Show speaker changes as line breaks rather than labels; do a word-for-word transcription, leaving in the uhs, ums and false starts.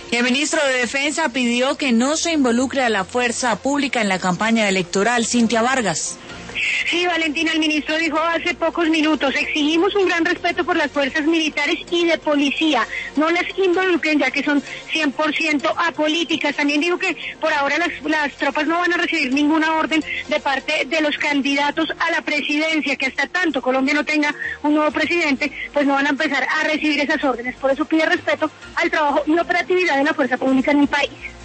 El ministro de Defensa pidió que no se involucre a la fuerza pública en la campaña electoral. Cintia Vargas.
Sí, Valentina, el ministro dijo hace pocos minutos, exigimos un gran respeto por las fuerzas militares y de policía, no las involucren ya que son cien por ciento apolíticas. También dijo que por ahora las, las tropas no van a recibir ninguna orden de parte de los candidatos a la presidencia, que hasta tanto Colombia no tenga un nuevo presidente, pues no van a empezar a recibir esas órdenes. Por eso pide respeto al trabajo y operatividad de la fuerza pública en el país.